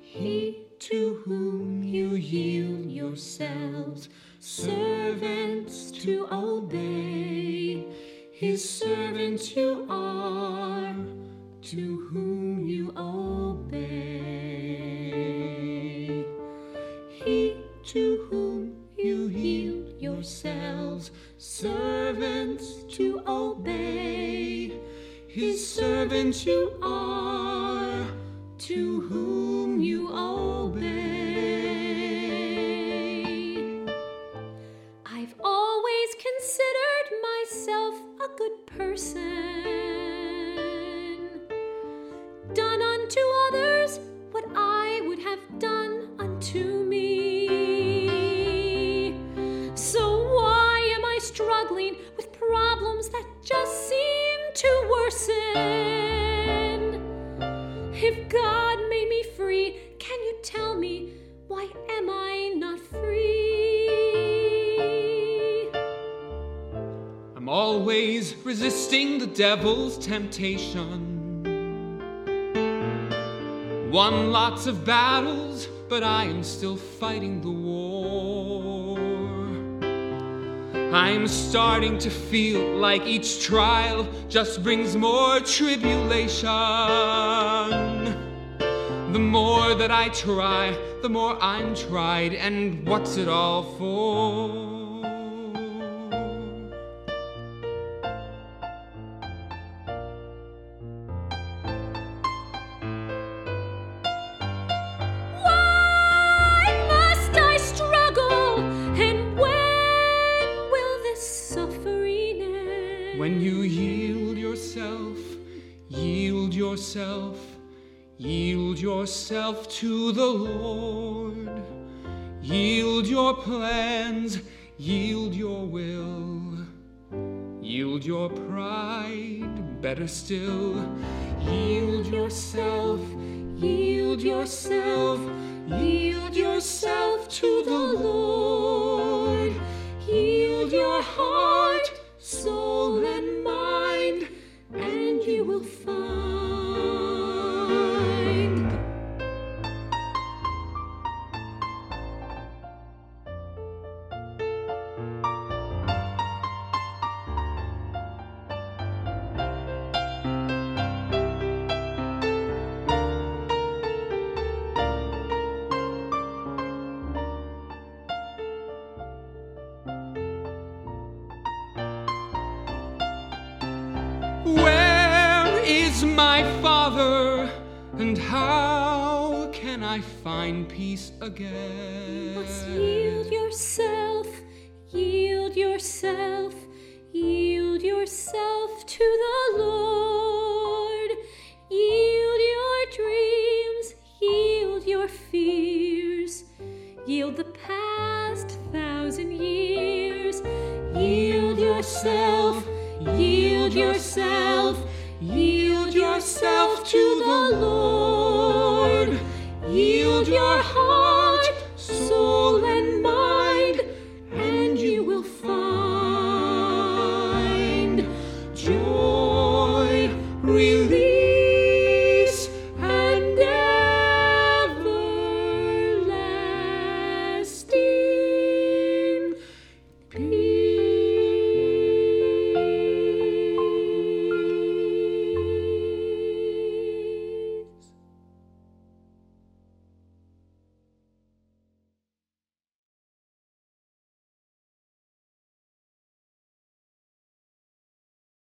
He to whom you yield yourselves, servants to obey, his servants you are, to whom you obey. He to whom you yield yourselves, servants to obey, his servants you are, to whom you obey. I've always considered myself a good person, done unto others what I would have done unto me. So why am I struggling with problems that just seem to worsen? If God made me free, can you tell me, why am I not free? I'm always resisting the devil's temptation. Won lots of battles, but I am still fighting the war. I'm starting to feel like each trial just brings more tribulation. The more that I try, the more I'm tried, and what's it all for? Why must I struggle, and when will this suffering end? When you yield yourself, yield yourself, yield yourself to the Lord. Yield your plans, yield your will, yield your pride, better still. Yield yourself, yield yourself, yield yourself to the Lord. Yield your heart, soul, and mind, and you will find. Where is my Father, and how can I find peace again? You must yield yourself, yield yourself, yield yourself to the Lord. Yield your dreams, yield your fears, yield the past 1,000 years. Yield yourself, yield yourself, yield yourself to the Lord. Yield your heart, soul, and mind, and you will find joy, relief,